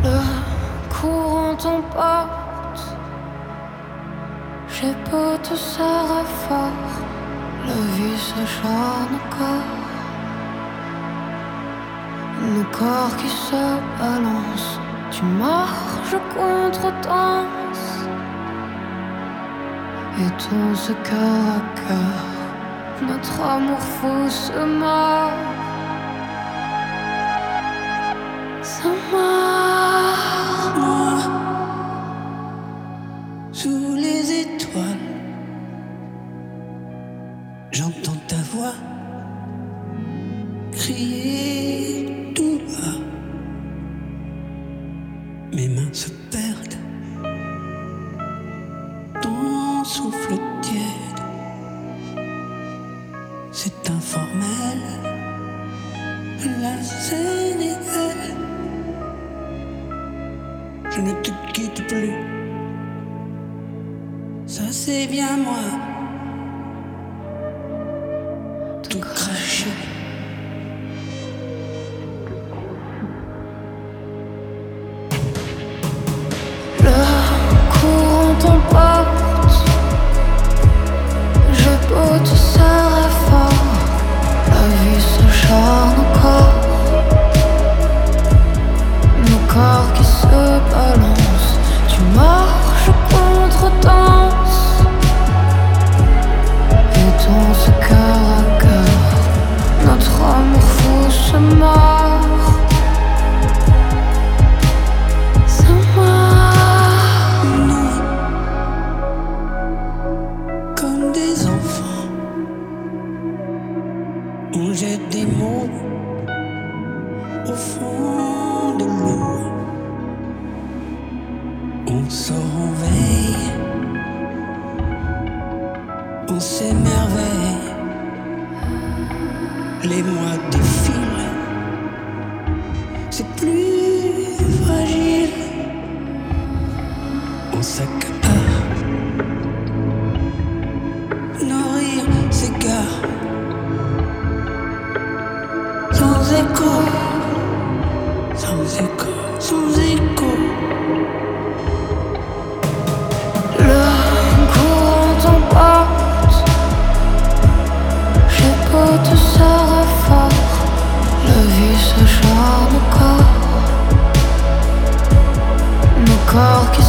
Le courant t'emporte, j'ai beau te serrer fort, la vie s'acharne encore. Nos corps qui se balancent, tu marches contre-danse. Et ton ce cœur à cœur, notre amour fou se meurt. Ça meurt. Moi, sous les étoiles, j'entends ta voix crier tout bas. Mes mains se perdent, ton souffle tiède. C'est informel, la scène est belle. Je ne te quitte plus, ça c'est bien moi. Tout craché. Le courant t'emporte, j'ai beau te serrer fort, la vie s'acharne encore. Nos corps qui se balancent, tu marches contre-danse. Et dans ce cœur à cœur, notre amour fou se meurt. Se meurt. Nous, comme des enfants, on jette des mots au fond de l'eau. On sort en veille, on s'émerveille. Les mois défilent, c'est plus fragile. On s'accapare, nos rires s'égarent. Sans écho, sans écho, sans écho. Le courant t'emporte, j'ai beau te serrer fort, la vie s'acharne encore. Nos corps qui